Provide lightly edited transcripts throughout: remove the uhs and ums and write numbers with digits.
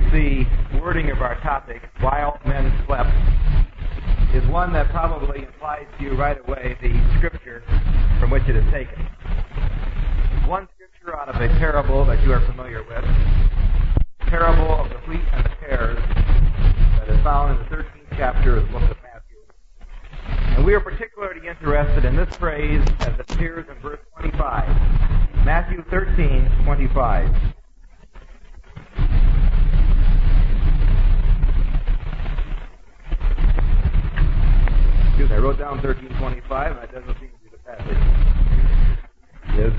the wording of our topic, While Men Slept, is one that probably implies to you right away the scripture from which it is taken. One scripture out of a parable that you are familiar with, the parable of the wheat and the tares, that is found in the 13th chapter of the book of Matthew. And we are particularly interested in this phrase as it appears in verse 25. Matthew 13:25. I wrote down 13:25, and that doesn't seem to be the passage. It is.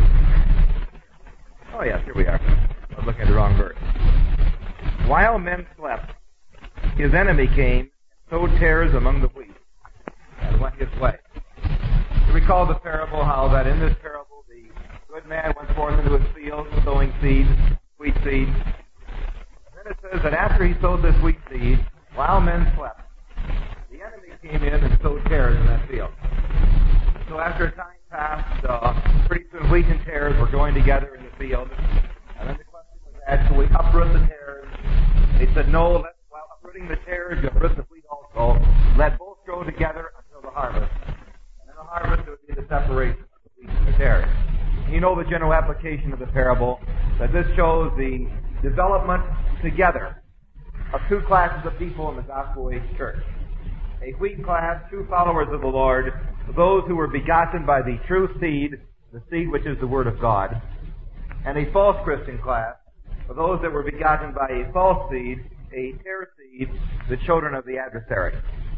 Oh, yes, here we are. I was looking at the wrong verse. While men slept, his enemy came and sowed tares among the wheat and went his way. You recall the parable, how that in this parable the good man went forth into his field sowing seed, wheat seed. And then it says that after he sowed this wheat seed, while men slept, the enemy came in and sowed tares in that field. So after a time passed, pretty soon wheat and tares were going together in the field. And then the question was asked, shall we uproot the tares? They said, no, while uprooting the tares, you uproot the wheat also. Let both grow together until the harvest. And in the harvest, it would be the separation of the wheat and the tares. And you know the general application of the parable, that this shows the development together of two classes of people in the gospel age church. A wheat class, true followers of the Lord, those who were begotten by the true seed, the seed which is the Word of God, and a false Christian class, those that were begotten by a false seed, a tare seed, the children of the adversary.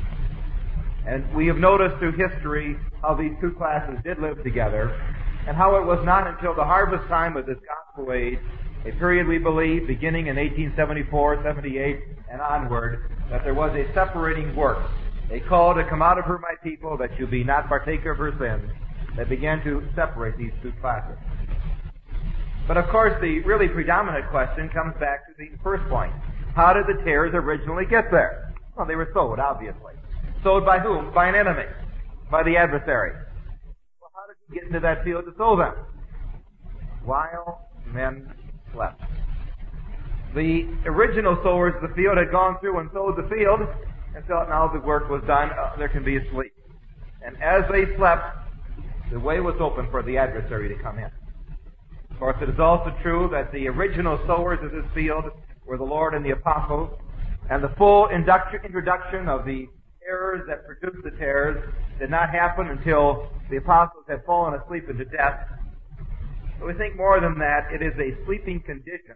And we have noticed through history how these two classes did live together, and how it was not until the harvest time of this gospel age, a period we believe beginning in 1874, 78, and onward, that there was a separating work. A call to come out of her, my people, that you be not partaker of her sins, that began to separate these two classes. But of course, the really predominant question comes back to the first point. How did the tares originally get there? Well, they were sowed, obviously. Sowed by whom? By an enemy. By the adversary. Well, how did he get into that field to sow them? While men slept. The original sowers of the field had gone through and sowed the field, and felt now the work was done, there can be a sleep. And as they slept, the way was open for the adversary to come in. Of course, it is also true that the original sowers of this field were the Lord and the apostles, and the full introduction of the errors that produced the tares did not happen until the apostles had fallen asleep into death. But we think more than that, it is a sleeping condition.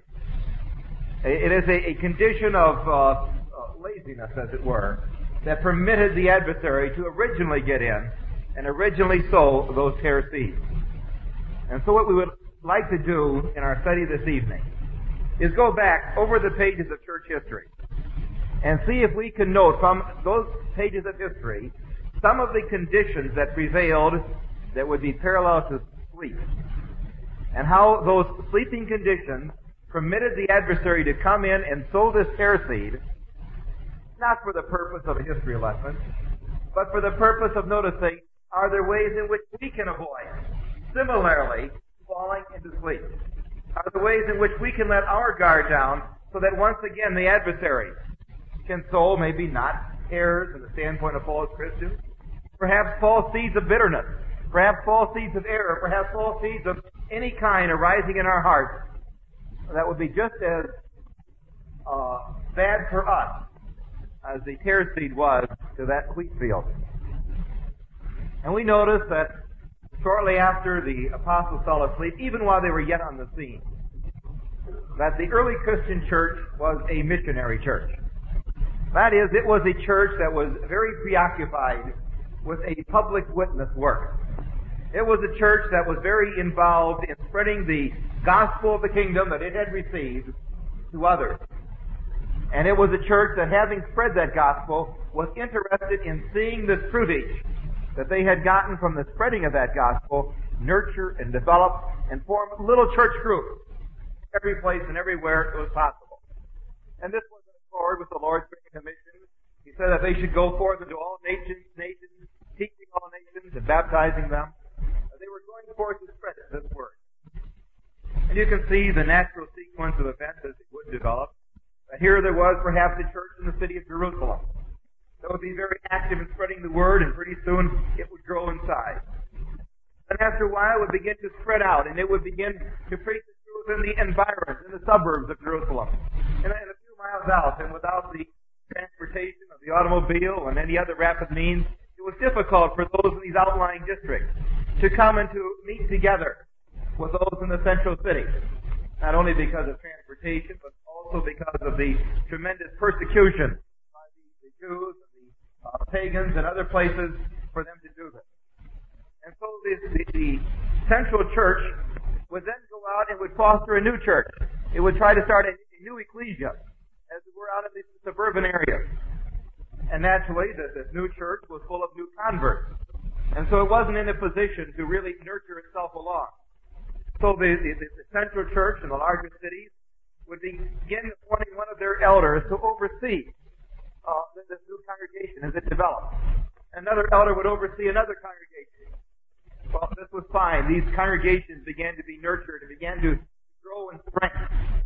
It is a condition of laziness, as it were, that permitted the adversary to originally get in and originally sow those tare seeds. And so what we would like to do in our study this evening is go back over the pages of church history and see if we can note from those pages of history some of the conditions that prevailed that would be parallel to sleep, and how those sleeping conditions permitted the adversary to come in and sow this tare seed, not for the purpose of a history lesson, but for the purpose of noticing, are there ways in which we can avoid similarly falling into sleep? Are there ways in which we can let our guard down so that once again the adversary can sow maybe not tares from the standpoint of false Christians, perhaps false seeds of bitterness, perhaps false seeds of error, perhaps false seeds of any kind arising in our hearts that would be just as bad for us as the tare seed was to that wheat field. And we notice that shortly after the apostles fell asleep, even while they were yet on the scene, that the early Christian church was a missionary church. That is, it was a church that was very preoccupied with a public witness work. It was a church that was very involved in spreading the gospel of the kingdom that it had received to others. And it was a church that, having spread that gospel, was interested in seeing this fruitage that they had gotten from the spreading of that gospel nurture and develop and form little church groups every place and everywhere it was possible. And this was in accord with the Lord's great commission. He said that they should go forth into all nations, teaching all nations and baptizing them. They were going forth to spread this word. And you can see the natural sequence of events as it would develop. Here there was perhaps a church in the city of Jerusalem that would be very active in spreading the word, and pretty soon it would grow in size. And after a while, it would begin to spread out, and it would begin to preach the truth in the environs, in the suburbs of Jerusalem, and a few miles out. And without the transportation of the automobile and any other rapid means, it was difficult for those in these outlying districts to come and to meet together with those in the central city. Not only because of transportation, but also because of the tremendous persecution by the Jews and the pagans and other places for them to do this. And so the central church would then go out and would foster a new church. It would try to start a new ecclesia as it were out in these suburban areas. And naturally, this new church was full of new converts. And so it wasn't in a position to really nurture itself along. So the central church in the larger cities would begin appointing one of their elders to oversee this new congregation as it developed. Another elder would oversee another congregation. Well, this was fine. These congregations began to be nurtured and began to grow in strength.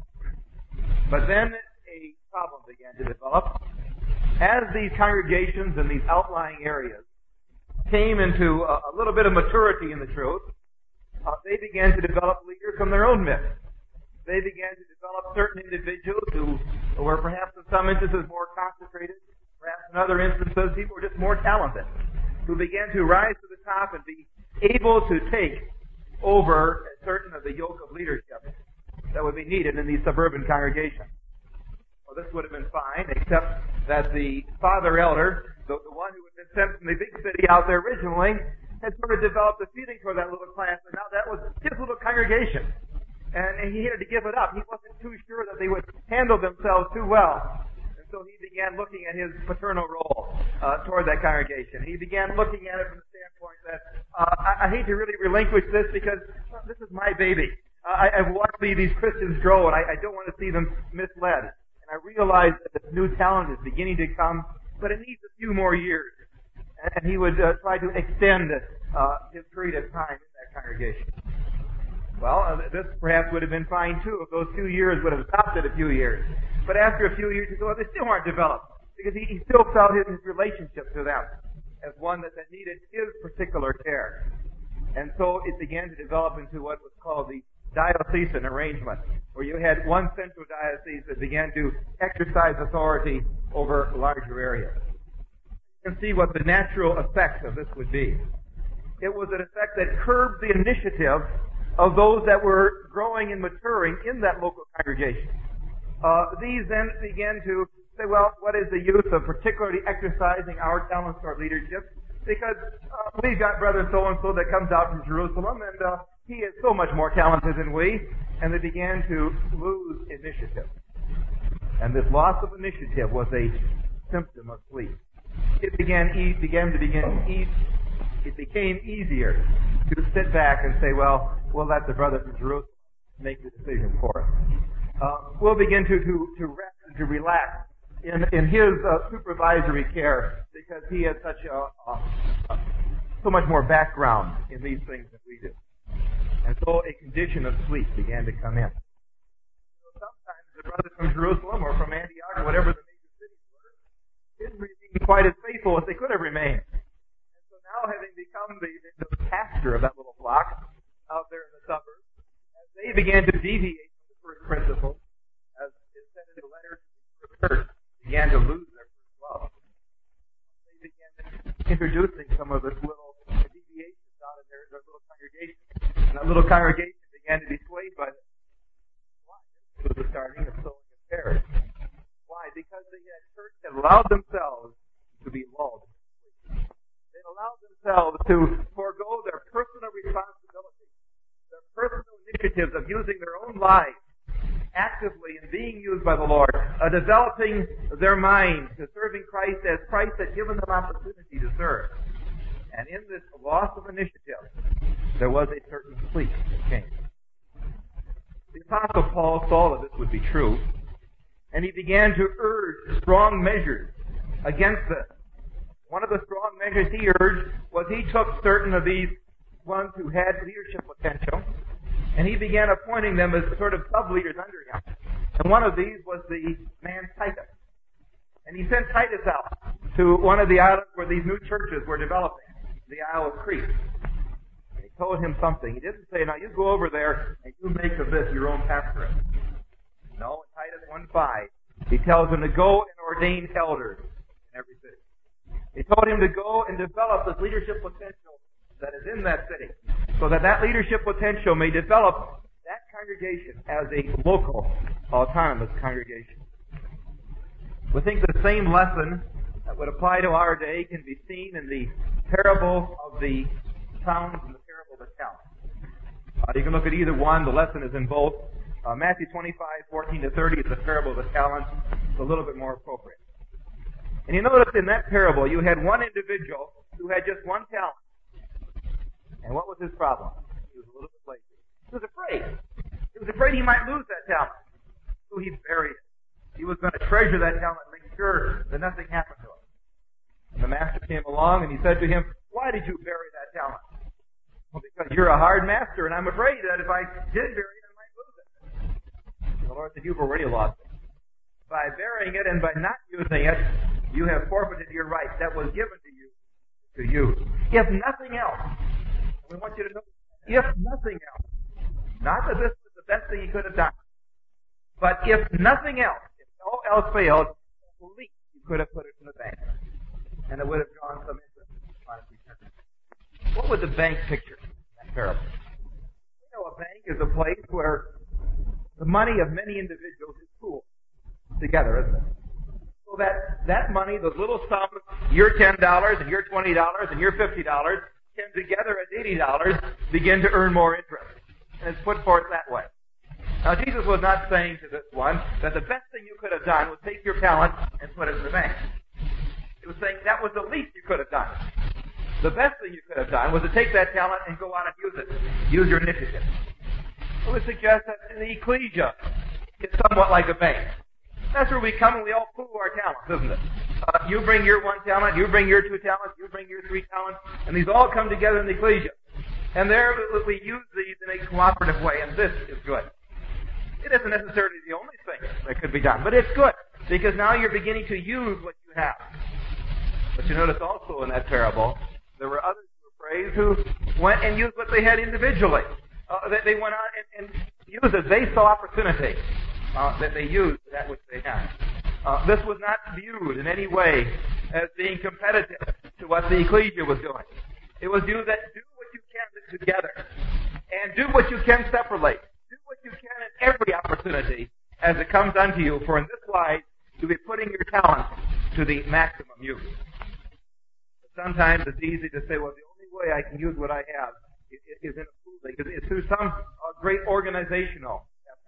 But then a problem began to develop. As these congregations in these outlying areas came into a little bit of maturity in the truth, they began to develop leaders from their own midst. They began to develop certain individuals who were perhaps in some instances more concentrated, perhaps in other instances people were just more talented, who began to rise to the top and be able to take over certain of the yoke of leadership that would be needed in these suburban congregations. Well, this would have been fine, except that the father elder, the one who had been sent from the big city out there originally, had sort of developed a feeling toward that little class, and now that was his little congregation. And he had to give it up. He wasn't too sure that they would handle themselves too well. And so he began looking at his paternal role toward that congregation. He began looking at it from the standpoint that I hate to really relinquish this because this is my baby. I've watched these Christians grow, and I don't want to see them misled. And I realize that this new talent is beginning to come, but it needs a few more years. And he would try to extend his period of time in that congregation. Well, this perhaps would have been fine too if those 2 years would have stopped at a few years. But after a few years, he said, well, they still aren't developed because he still felt his relationship to them as one that needed his particular care. And so it began to develop into what was called the diocesan arrangement, where you had one central diocese that began to exercise authority over larger areas. You can see what the natural effect of this would be. It was an effect that curbed the initiative of those that were growing and maturing in that local congregation. These then began to say, well, what is the use of particularly exercising our talents or leadership? Because we've got brother so-and-so that comes out from Jerusalem, and he is so much more talented than we, and they began to lose initiative. And this loss of initiative was a symptom of sleep. It became easier to sit back and say, well, we'll let the brother from Jerusalem make the decision for us. We'll begin to rest and to relax in his supervisory care because he has so much more background in these things than we do. And so a condition of sleep began to come in. So sometimes the brothers from Jerusalem or from Antioch or whatever the major cities were didn't remain quite as faithful as they could have remained. And so now having become the pastor of that little flock out there in the suburbs, as they began to deviate from the first principle, as is said in the letter to the church, began to lose their first love. They began introducing some of this little deviations out in their little congregation. And that little congregation began to be swayed by this. Why? This was the starting of sowing of tares. Why? Because the church had allowed themselves to be lulled. They allowed themselves to forego their personal responsibility, their personal initiatives of using their own lives actively and being used by the Lord, developing their minds to serving Christ as Christ had given them opportunity to serve. And in this loss of initiative, there was a certain sleep that came. The Apostle Paul saw that this would be true, and he began to urge strong measures against this. One of the strong measures he urged was he took certain of these ones who had leadership potential, and he began appointing them as sort of sub-leaders under him. And one of these was the man Titus. And he sent Titus out to one of the islands where these new churches were developing, the Isle of Crete. And he told him something. He didn't say, now you go over there and you make of this your own pastorate. No, in Titus 1:5, he tells him to go and ordain elders in every city. He told him to go and develop this leadership potential that is in that city, so that that leadership potential may develop that congregation as a local, autonomous congregation. We think the same lesson that would apply to our day can be seen in the parable of the talents and the parable of the talents. You can look at either one. The lesson is in both. Matthew 25:14-30 is the parable of the talents. It's a little bit more appropriate. And you notice in that parable, you had one individual who had just one talent. And what was his problem? He was a little bit lazy. He was afraid. He was afraid he might lose that talent. So he buried it. He was going to treasure that talent and make sure that nothing happened to him. And the master came along and he said to him, why did you bury that talent? Well, because you're a hard master and I'm afraid that if I did bury it, I might lose it. And the Lord said, you've already lost it. By burying it and by not using it, you have forfeited your right that was given to you. If nothing else, we want you to know, if nothing else, not that this was the best thing he could have done, but if nothing else, if all else failed, at least you could have put it in the bank, and it would have drawn some interest on its return. What would the bank picture in that parable? You know, a bank is a place where the money of many individuals is pooled together, isn't it? So that money, those little sums, your $10 and your $20 and your $50, came together as $80, begin to earn more interest. And it's put forth that way. Now, Jesus was not saying to this one that the best thing you could have done was take your talent and put it in the bank. He was saying that was the least you could have done. The best thing you could have done was to take that talent and go out and use it. Use your initiative. I would suggest that the ecclesia is somewhat like a bank. That's where we come and we all pool our talents, isn't it? You bring your one talent, you bring your two talents, you bring your three talents, and these all come together in the ecclesia. And there we use these in a cooperative way, and this is good. It isn't necessarily the only thing that could be done, but it's good, because now you're beginning to use what you have. But you notice also in that parable, there were others who were praised who went and used what they had individually. They went out and used it. They saw opportunity. That they used that which they had. This was not viewed in any way as being competitive to what the ecclesia was doing. It was do what you can together, and do what you can separately. Do what you can in every opportunity as it comes unto you, for in this wise you'll be putting your talent to the maximum use. But sometimes it's easy to say, well, the only way I can use what I have is in a pooling. It's through some great organizational.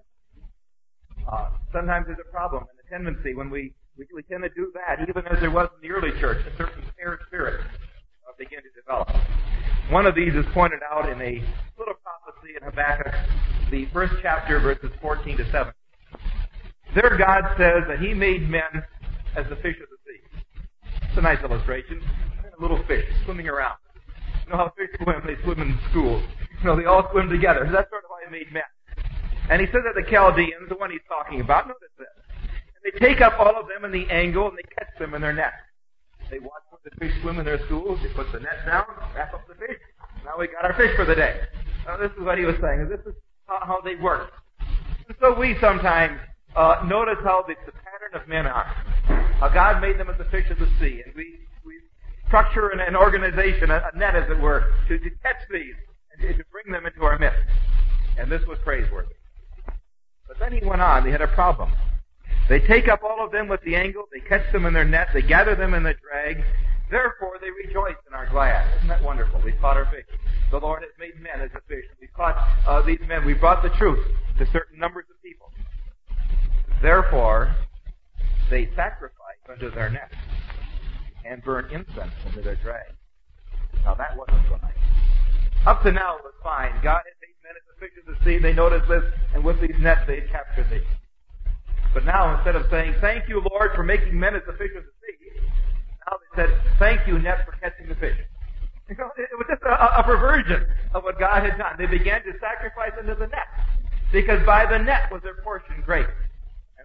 Sometimes there's a problem and a tendency when we tend to do that, even as there was in the early church, a certain fair spirit begin to develop. One of these is pointed out in a little prophecy in Habakkuk, the first chapter, verses 14-17. There God says that He made men as the fish of the sea. It's a nice illustration. A little fish swimming around. You know how fish swim? They swim in schools. You know, they all swim together. That's sort of how He made men. And he says that the Chaldeans, the one he's talking about, notice this. And they take up all of them in the angle and they catch them in their net. They watch when the fish swim in their schools. They put the net down, wrap up the fish. Now we got our fish for the day. Now this is what he was saying. This is how they work. And so we sometimes notice how the pattern of men are. How God made them as the fish of the sea. And we structure an organization, a net as it were, to catch these and to bring them into our midst. And this was praiseworthy. But then he went on. They had a problem. They take up all of them with the angle. They catch them in their net. They gather them in the drag. Therefore, they rejoice and are glad. Isn't that wonderful? We caught our fish. The Lord has made men as a fish. We caught these men. We brought the truth to certain numbers of people. Therefore, they sacrifice unto their net and burn incense into their drag. Now, that wasn't so nice. Up to now, it was fine. God had made men as the fish of the sea. They noticed this, and with these nets, they had captured these. But now, instead of saying, thank you, Lord, for making men as the fish of the sea, now they said, thank you, net, for catching the fish. You know, it was just a perversion of what God had done. They began to sacrifice into the net, because by the net was their portion great.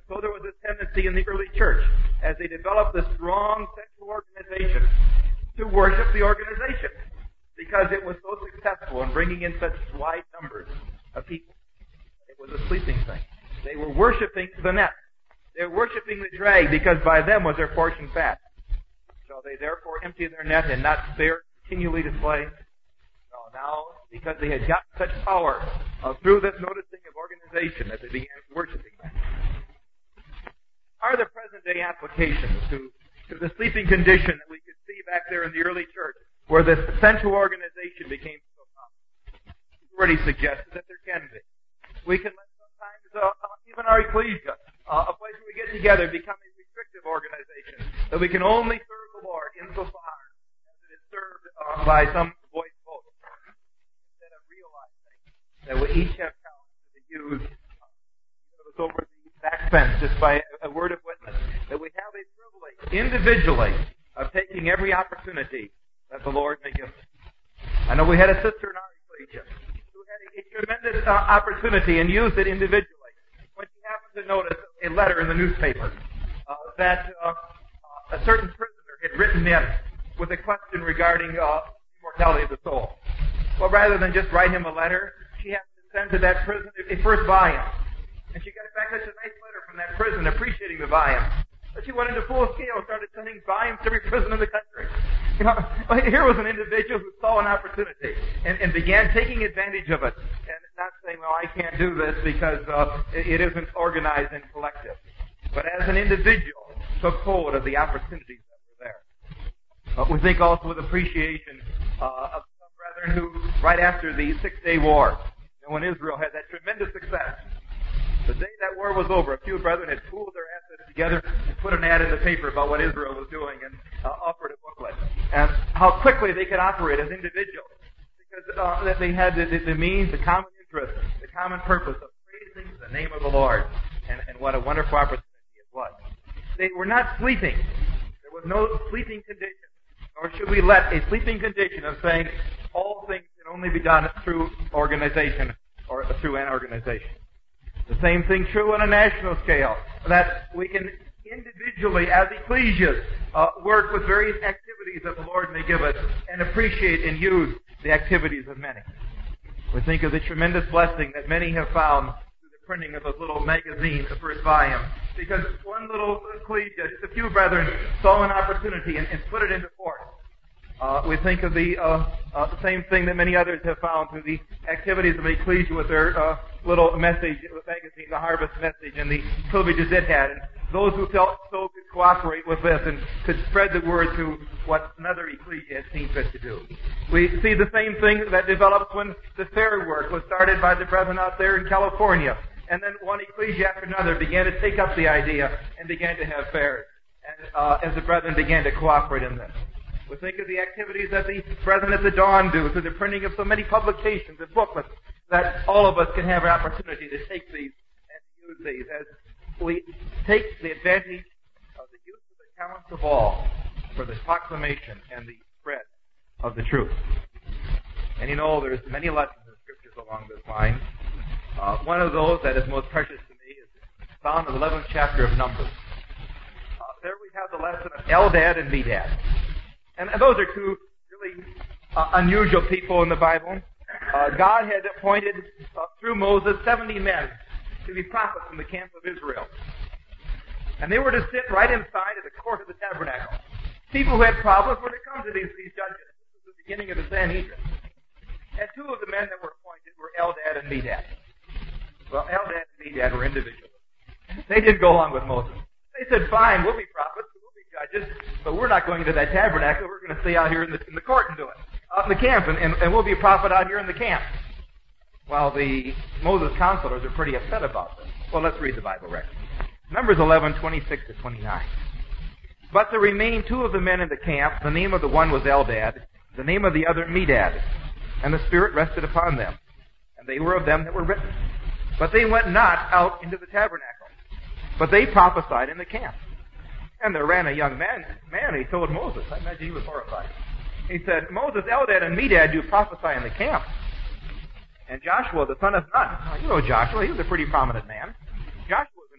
so there was this tendency in the early church, as they developed this strong central organization, to worship the organization, because it was so successful in bringing in such wide numbers of people. It was a sleeping thing. They were worshiping the net. They were worshiping the drag, because by them was their portion fat. So they therefore emptied their net and not spare continually to slay. No, now, because they had gotten such power through this noticing of organization, that they began worshiping that. Are the present-day applications to the sleeping condition that we could see back there in the early church, where this central organization became so common? We've already suggested that there can be. We can let sometimes even our ecclesia, a place where we get together, become a restrictive organization, that we can only serve the Lord insofar as it is served by some voice vote, instead of realizing that we each have talents to be used, even if it's over the back fence, just by a word of witness, that we have a privilege individually of taking every opportunity that the Lord may give us. I know we had a sister in our ecclesia who had a tremendous opportunity and used it individually when she happened to notice a letter in the newspaper that a certain prisoner had written in with a question regarding immortality of the soul. Well, rather than just write him a letter, she happened to send to that prisoner a first volume. And she got back such a nice letter from that prison appreciating the volume. But she went into full scale and started sending volumes to every prison in the country. You know, here was an individual who saw an opportunity and began taking advantage of it, and not saying, well, I can't do this because it isn't organized and collective. But as an individual, took hold of the opportunities that were there. We think also with appreciation of some brethren who, right after the Six-Day War, when Israel had that tremendous success, the day that war was over, a few brethren had pooled their assets together and put an ad in the paper about what Israel was doing and offered a booklet. And how quickly they could operate as individuals, because they had the means, the common interest, the common purpose of praising the name of the Lord. And what a wonderful opportunity it was. They were not sleeping. There was no sleeping condition. Nor should we let a sleeping condition of saying all things can only be done through organization or through an organization. The same thing true on a national scale, that we can individually, as ecclesias, work with various activities that the Lord may give us and appreciate and use the activities of many. We think of the tremendous blessing that many have found through the printing of a little magazine, the first volume, because one little ecclesia, just a few brethren, saw an opportunity and put it into force. We think of the same thing that many others have found through the activities of ecclesia with their little message magazine, the Harvest Message, and the privileges it had. And those who felt so could cooperate with this and could spread the word to what another ecclesia had seen fit to do. We see the same thing that developed when the fair work was started by the brethren out there in California. And then one ecclesia after another began to take up the idea and began to have fairs. And as the brethren began to cooperate in this. We think of the activities that the brethren at the Dawn do through the printing of so many publications and booklets, that all of us can have an opportunity to take these and use these as we take the advantage of the use of the talents of all for the proclamation and the spread of the truth. And you know, there's many lessons in the Scriptures along this line. One of those that is most precious to me is found in the 11th chapter of Numbers. There we have the lesson of Eldad and Medad. And those are two really unusual people in the Bible. God had appointed through Moses 70 men to be prophets in the camp of Israel. And they were to sit right inside of the court of the tabernacle. People who had problems were to come to these judges. This was the beginning of the Sanhedrin. And two of the men that were appointed were Eldad and Medad. Well, Eldad and Medad were individuals. They didn't go along with Moses. They said, fine, we'll be prophets. Judges, but we're not going to that tabernacle. We're going to stay out here in the court and do it, out in the camp, and we'll be a prophet out here in the camp. Well, the Moses counselors are pretty upset about this. Well, let's read the Bible record. Numbers 11:26 to 29. But there remained two of the men in the camp. The name of the one was Eldad, the name of the other Medad, and the Spirit rested upon them, and they were of them that were written. But they went not out into the tabernacle, but they prophesied in the camp. And there ran a young man, he told Moses. I imagine he was horrified. He said, Moses, Eldad, and Medad do prophesy in the camp. And Joshua, the son of Nun, you know Joshua, he was a pretty prominent man. Joshua was in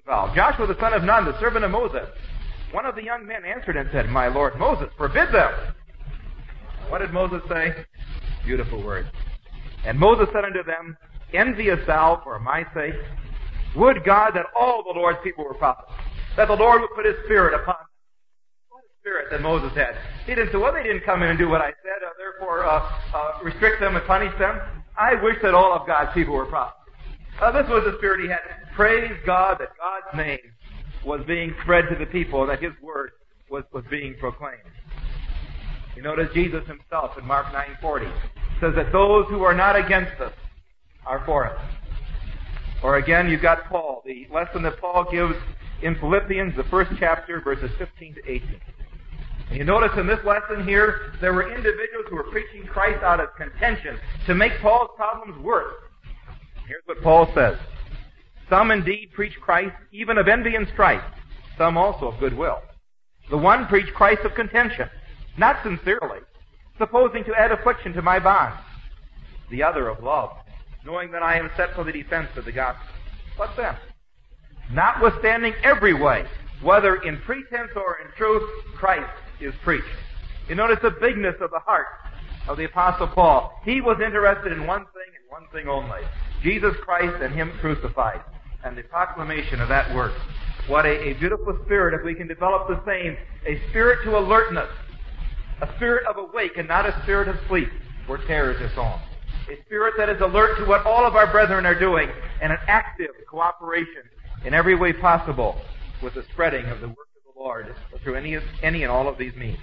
foul. Joshua the son of Nun, the servant of Moses. One of the young men answered and said, My Lord Moses, forbid them. What did Moses say? Beautiful word. And Moses said unto them, Enviest thou for my sake? Would God that all the Lord's people were prophets, that the Lord would put His Spirit upon them. What a spirit that Moses had. He didn't say, well, they didn't come in and do what I said, therefore restrict them and punish them. I wish that all of God's people were prophets. This was the spirit he had. Praise God that God's name was being spread to the people, that His word was being proclaimed. You notice Jesus Himself in Mark 9:40 says that those who are not against us are for us. Or again, you've got Paul, the lesson that Paul gives in Philippians, the first chapter, verses 15 to 18. And you notice in this lesson here, there were individuals who were preaching Christ out of contention to make Paul's problems worse. Here's what Paul says. Some indeed preach Christ even of envy and strife, some also of goodwill. The one preached Christ of contention, not sincerely, supposing to add affliction to my bonds. The other of love, knowing that I am set for the defense of the gospel. What then? Notwithstanding every way, whether in pretense or in truth, Christ is preached. You notice the bigness of the heart of the Apostle Paul. He was interested in one thing and one thing only. Jesus Christ and Him crucified. And the proclamation of that work. What a beautiful spirit if we can develop the same. A spirit to alertness. A spirit of awake and not a spirit of sleep where terrors are sown. A spirit that is alert to what all of our brethren are doing and an active cooperation in every way possible with the spreading of the work of the Lord through any and all of these means.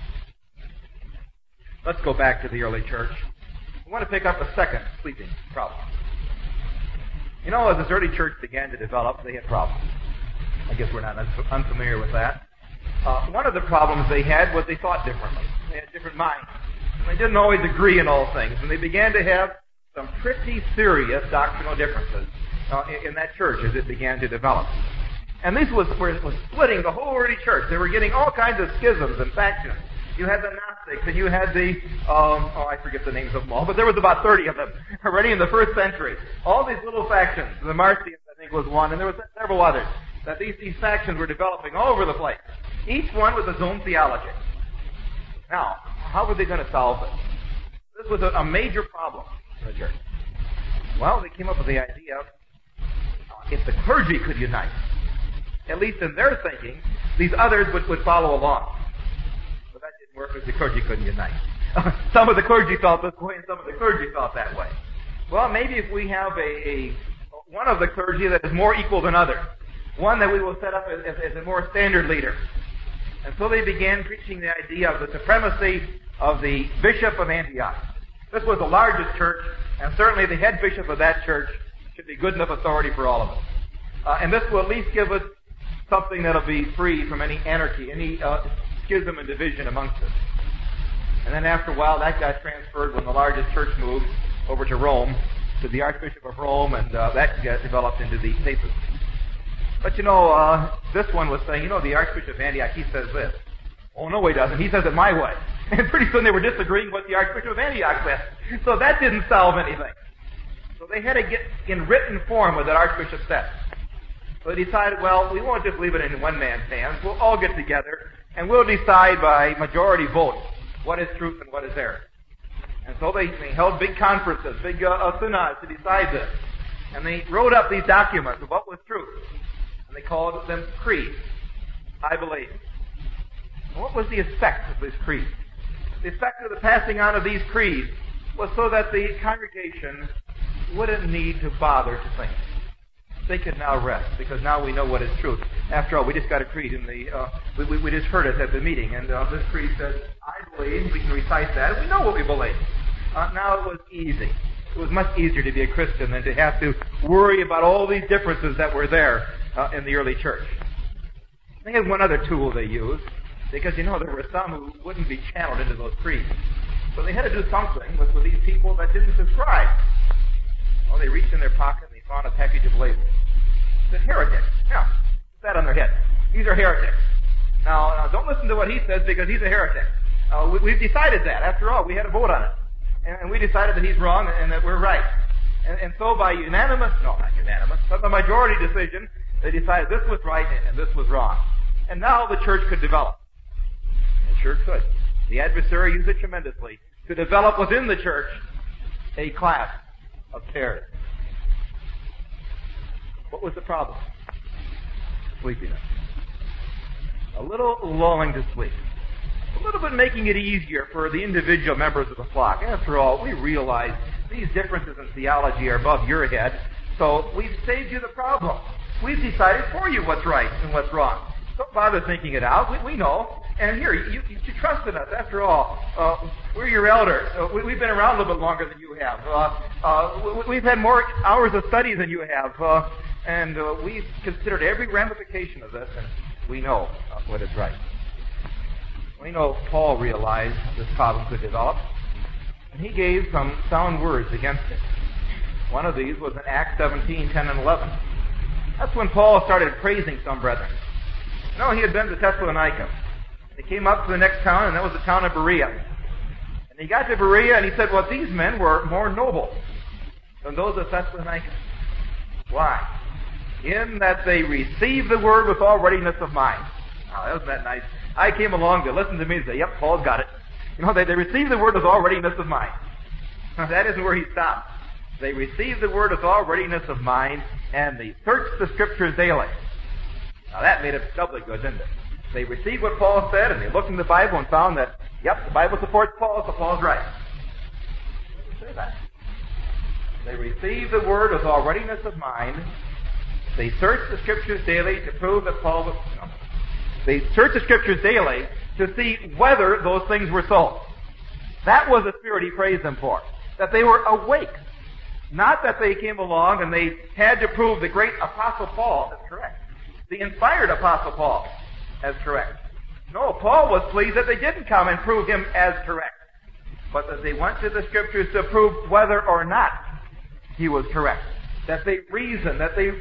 Let's go back to the early church. We want to pick up a second sleeping problem. You know, as this early church began to develop, they had problems. I guess we're not unfamiliar with that. One of the problems they had was they thought differently. They had different minds. And they didn't always agree in all things. And they began to have some pretty serious doctrinal differences in that church as it began to develop. And this was splitting the whole early church. They were getting all kinds of schisms and factions. You had the Gnostics, and you had the, I forget the names of them all, but there was about 30 of them already in the first century. All these little factions, the Marcions, I think, was one, and there were several others, that these factions were developing all over the place. Each one with its own theology. Now, how were they going to solve this? This was a major problem in the church. Well, they came up with the idea of, if the clergy could unite, at least in their thinking, these others would follow along. But that didn't work because the clergy couldn't unite. Some of the clergy felt this way and some of the clergy felt that way. Well, maybe if we have one of the clergy that is more equal than others, one that we will set up as a more standard leader. And so they began preaching the idea of the supremacy of the Bishop of Antioch. This was the largest church, and certainly the head bishop of that church should be good enough authority for all of us. And this will at least give us something that'll be free from any anarchy, any schism and division amongst us. And then after a while, that got transferred when the largest church moved over to Rome, to the Archbishop of Rome, and that got developed into the papacy. But this one was saying, the Archbishop of Antioch, he says this. Oh, no, he doesn't. He says it my way. And pretty soon they were disagreeing with the Archbishop of Antioch said. So that didn't solve anything. So they had to get in written form what that Archbishop said. So they decided, well, we won't just leave it in one man's hands. We'll all get together, and we'll decide by majority vote what is truth and what is error. And so they held big conferences, big synods to decide this. And they wrote up these documents of what was truth. And they called them creeds. I believe. And what was the effect of this creed? The effect of the passing on of these creeds was so that the congregation wouldn't need to bother to think. They could now rest, because now we know what is truth. After all, we just got a creed in we just heard it at the meeting, and this creed says, I believe, we can recite that, and we know what we believe. Now it was easy. It was much easier to be a Christian than to have to worry about all these differences that were there in the early church. They had one other tool they used, because, there were some who wouldn't be channeled into those creeds. So they had to do something with these people that didn't subscribe. Well, they reached in their pocket and they found a package of labels. It said, heretics. Now, put that on their head. These are heretics. Now, don't listen to what he says because he's a heretic. We've decided that. After all, we had a vote on it. And we decided that he's wrong and that we're right. And so by not unanimous, but by majority decision, They decided this was right and this was wrong. And now the church could develop. It sure could. The adversary used it tremendously to develop within the church a class of terror. What was the problem? Sleepiness. A little lulling to sleep. A little bit making it easier for the individual members of the flock. After all, we realize these differences in theology are above your head, so we've saved you the problem. We've decided for you what's right and what's wrong. Don't bother thinking it out. We know. And here, you trust in us. After all, we're your elders. We've been around a little bit longer than you have. We've had more hours of study than you have. And we've considered every ramification of this, and we know what is right. We know Paul realized this problem could develop, and he gave some sound words against it. One of these was in Acts 17, 10 and 11. That's when Paul started praising some brethren. No, he had been to Thessalonica. He came up to the next town, and that was the town of Berea. And he got to Berea, and he said, well, these men were more noble than those of Thessalonica. Why? In that they received the word with all readiness of mind. Now, isn't that nice? I came along to listen to me and say, yep, Paul's got it. You know, they received the word with all readiness of mind. Now, that isn't where he stopped. They received the word with all readiness of mind, and they searched the scriptures daily. Now, that made it doubly good, didn't it? They received what Paul said, and they looked in the Bible and found that, yep, the Bible supports Paul, so Paul's right. Say that. They received the word with all readiness of mind. They searched the scriptures daily to prove that Paul was... No. They searched the scriptures daily to see whether those things were so. That was the spirit he praised them for. That they were awake. Not that they came along and they had to prove the great Apostle Paul as correct. The inspired Apostle Paul as correct. No, Paul was pleased that they didn't come and prove him as correct, but that they went to the scriptures to prove whether or not he was correct. That they reasoned, that they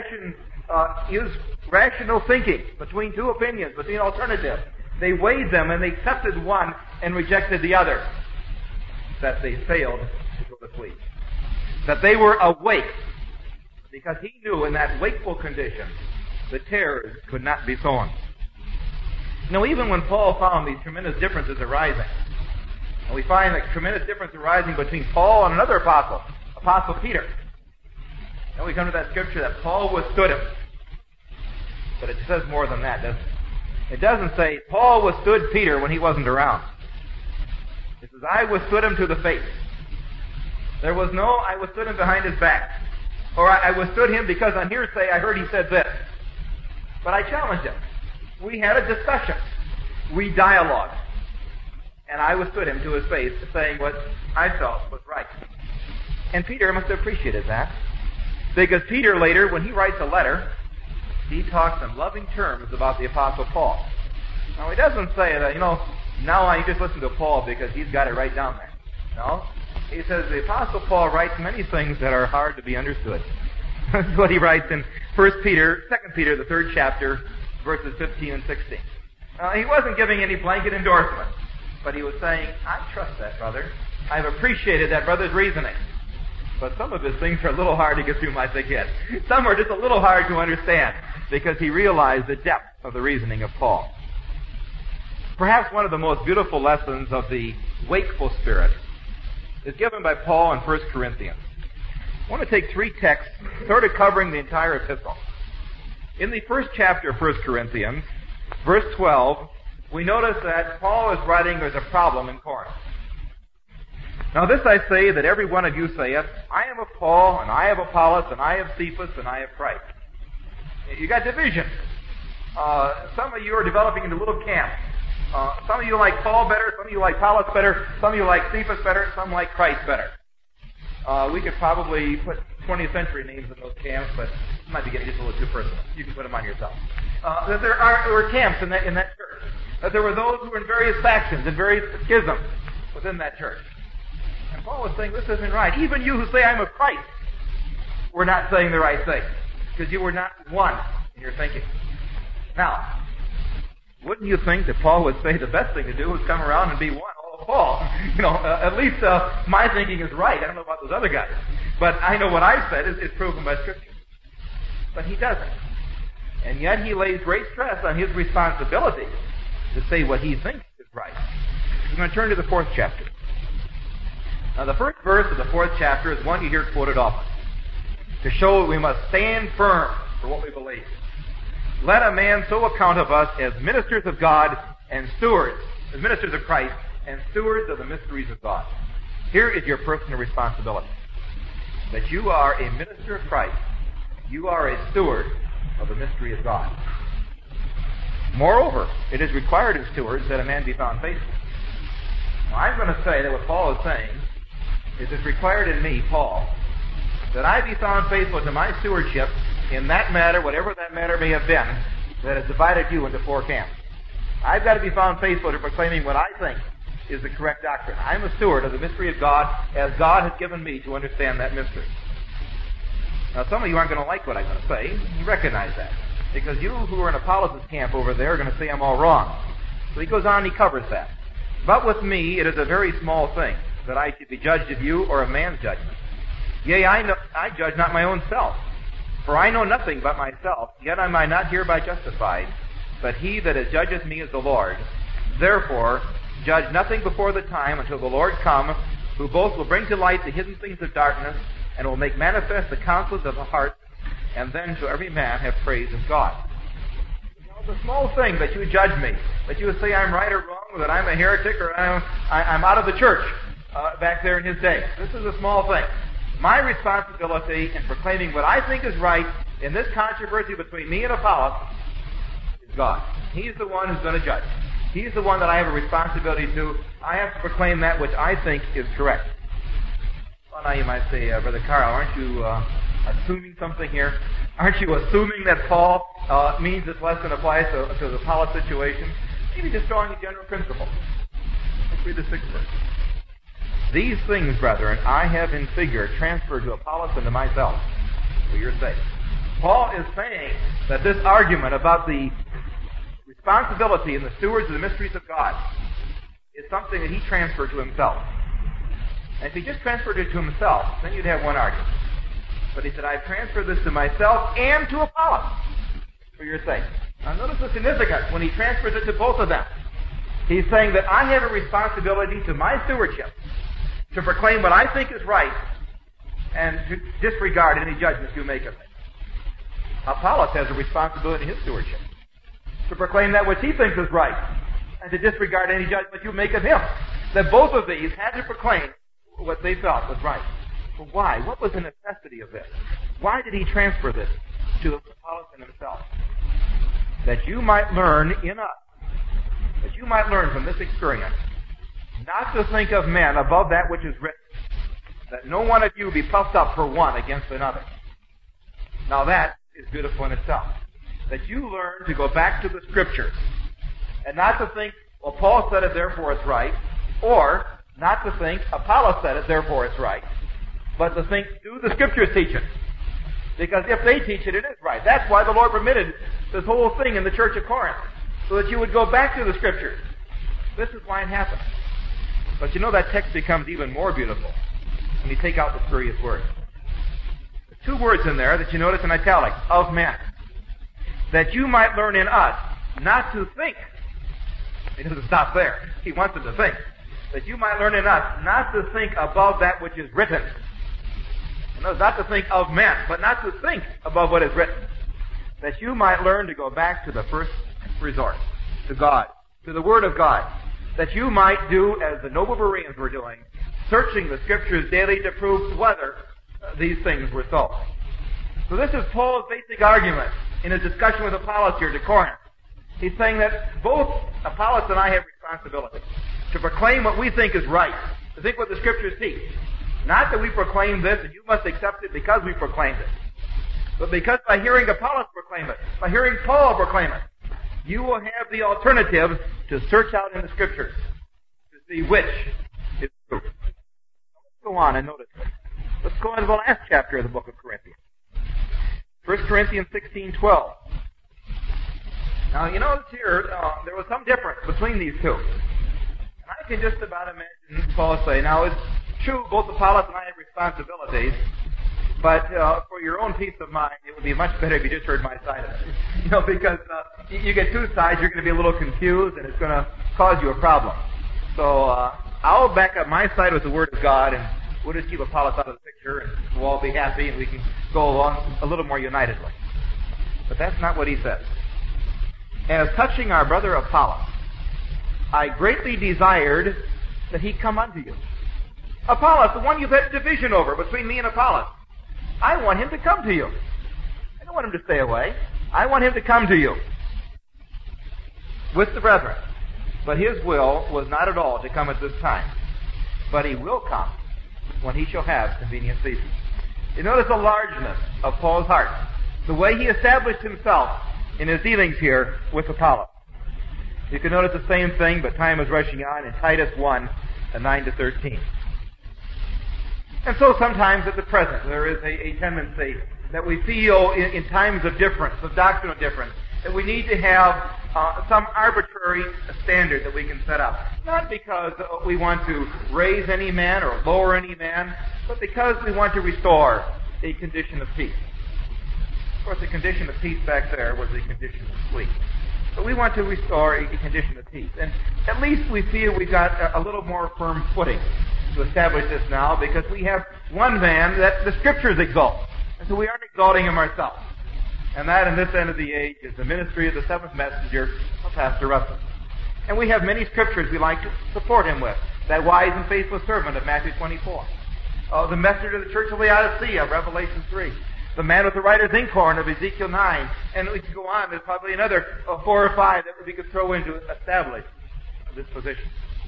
used rational thinking between two opinions, between alternatives. They weighed them and they accepted one and rejected the other. That they failed to go to sleep. That they were awake, because he knew in that wakeful condition the tares could not be sown. Now, even when Paul found these tremendous differences arising, and we find that tremendous difference arising between Paul and another apostle, Apostle Peter. And we come to that scripture that Paul withstood him. But it says more than that, doesn't it? It doesn't say Paul withstood Peter when he wasn't around. It says, I withstood him to the face. There was no, I withstood him behind his back. Or I withstood him because on hearsay I heard he said this. But I challenged him. We had a discussion. We dialogued. And I withstood him to his face, saying what I felt was right. And Peter must have appreciated that. Because Peter later, when he writes a letter, he talks in loving terms about the Apostle Paul. Now, he doesn't say that, now I just listen to Paul because he's got it right down there. No. He says the Apostle Paul writes many things that are hard to be understood. That's what he writes in 2 Peter, the 3rd chapter, verses 15 and 16. He wasn't giving any blanket endorsement, but he was saying, I trust that brother. I've appreciated that brother's reasoning. But some of his things are a little hard to get through my thick head. Some are just a little hard to understand, because he realized the depth of the reasoning of Paul. Perhaps one of the most beautiful lessons of the wakeful spirit is given by Paul in 1 Corinthians. I want to take 3 texts, sort of covering the entire epistle. In the 1st chapter of 1 Corinthians, verse 12, we notice that Paul is writing there's a problem in Corinth. Now this I say, that every one of you saith, I am of Paul, and I have Apollos, and I have Cephas, and I have Christ. You got division. Some of you are developing into little camps. Some of you like Paul better, some of you like Apollos better, some of you like Cephas better, some like Christ better. We could probably put 20th century names in those camps, but it might be getting just a little too personal. You can put them on yourself. That there were camps in that church. That there were those who were in various factions and various schisms within that church. And Paul was saying, this isn't right. Even you who say I'm of Christ were not saying the right thing, because you were not one in your thinking. Now, wouldn't you think that Paul would say the best thing to do is come around and be one? Oh, Paul, at least my thinking is right. I don't know about those other guys. But I know what I've said is proven by Scripture. But he doesn't. And yet he lays great stress on his responsibility to say what he thinks is right. We're going to turn to the 4th chapter. Now, the first verse of the 4th chapter is one you hear quoted often, to show that we must stand firm for what we believe. Let a man so account of us as ministers of God and stewards, as ministers of Christ and stewards of the mysteries of God. Here is your personal responsibility. That you are a minister of Christ. You are a steward of the mystery of God. Moreover, it is required in stewards that a man be found faithful. Now, I'm going to say that what Paul is saying is it's required in me, Paul, that I be found faithful to my stewardship in that matter, whatever that matter may have been, that has divided you into 4 camps. I've got to be found faithful to proclaiming what I think is the correct doctrine. I'm a steward of the mystery of God as God has given me to understand that mystery. Now, some of you aren't going to like what I'm going to say. You recognize that. Because you who are in Apollos' camp over there are going to say I'm all wrong. So he goes on and he covers that. But with me, it is a very small thing that I should be judged of you or of man's judgment. Yea, I judge not my own self. For I know nothing but myself, yet am I not hereby justified. But he that judgeth me is the Lord. Therefore, judge nothing before the time until the Lord come, who both will bring to light the hidden things of darkness, and will make manifest the counsels of the heart, and then shall every man have praise of God. It's a small thing that you judge me, that you say I'm right or wrong, that I'm a heretic, or I'm out of the church back there in his day. This is a small thing. My responsibility in proclaiming what I think is right in this controversy between me and Apollos is God. He's the one who's going to judge. He's the one that I have a responsibility to. I have to proclaim that which I think is correct. Well, now you might say, Brother Carl, aren't you assuming something here? Aren't you assuming that Paul means this lesson applies to the Apollos situation? Maybe just drawing a general principle. Let's read the 6th verse. These things, brethren, I have in figure transferred to Apollos and to myself, for your sake. Paul is saying that this argument about the responsibility and the stewards of the mysteries of God is something that he transferred to himself. And if he just transferred it to himself, then you'd have one argument. But he said, I've transferred this to myself and to Apollos for your sake. Now notice the significance when he transfers it to both of them. He's saying that I have a responsibility to my stewardship to proclaim what I think is right and to disregard any judgments you make of it. Apollos has a responsibility in his stewardship to proclaim that which he thinks is right and to disregard any judgment you make of him. That both of these had to proclaim what they felt was right. Well, why? What was the necessity of this? Why did he transfer this to Apollos and himself? That you might learn in us, that you might learn from this experience, not to think of men above that which is written, that no one of you be puffed up for one against another. Now that is beautiful in itself. That you learn to go back to the Scriptures, and not to think, well, Paul said it, therefore it's right, or not to think, Apollos said it, therefore it's right, but to think, do the Scriptures teach it? Because if they teach it, it is right. That's why the Lord permitted this whole thing in the church of Corinth, so that you would go back to the Scriptures. This is why it happened. But you know that text becomes even more beautiful when you take out the spurious words. There's 2 words in there that you notice in italics, of men. That you might learn in us not to think. He doesn't stop there. He wants them to think. That you might learn in us not to think above that which is written. No, not to think of men, but not to think above what is written. That you might learn to go back to the first resort, to God, to the Word of God. That you might do as the noble Bereans were doing, searching the Scriptures daily to prove whether these things were so. So this is Paul's basic argument in his discussion with Apollos here to Corinth. He's saying that both Apollos and I have responsibility to proclaim what we think is right, to think what the Scriptures teach. Not that we proclaim this and you must accept it because we proclaimed it, but because by hearing Apollos proclaim it, by hearing Paul proclaim it, you will have the alternative to search out in the Scriptures to see which is true. Let's go on and notice this. Let's go on to the last chapter of the book of Corinthians. 1 Corinthians 16:12. Now, you notice here, there was some difference between these two. And I can just about imagine Paul say, now it's true, both Apollos and I have responsibilities, But for your own peace of mind, it would be much better if you just heard my side of it. Because you get two sides, you're going to be a little confused, and it's going to cause you a problem. So I'll back up my side with the Word of God, and we'll just keep Apollos out of the picture, and we'll all be happy, and we can go along a little more unitedly. But that's not what he says. As touching our brother Apollos, I greatly desired that he come unto you. Apollos, the one you've had division over between me and Apollos, I want him to come to you. I don't want him to stay away. I want him to come to you with the brethren. But his will was not at all to come at this time. But he will come when he shall have convenient season. You notice the largeness of Paul's heart, the way he established himself in his dealings here with Apollos. You can notice the same thing, but time is rushing on, in Titus 1, 9-13. And so sometimes at the present, there is a tendency that we feel in times of difference, of doctrinal difference, that we need to have some arbitrary standard that we can set up. Not because we want to raise any man or lower any man, but because we want to restore a condition of peace. Of course, the condition of peace back there was a condition of sleep. But we want to restore a condition of peace. And at least we feel we've got a little more firm footing to establish this now, because we have one man that the Scriptures exalt. And so we aren't exalting him ourselves. And that, in this end of the age, is the ministry of the seventh messenger of Pastor Russell. And we have many Scriptures we like to support him with. That wise and faithful servant of Matthew 24. The messenger of the church of Laodicea, Revelation 3. The man with the writer's inkhorn of Ezekiel 9. And we could go on. There's probably another 4 or 5 that we could throw in to establish this position.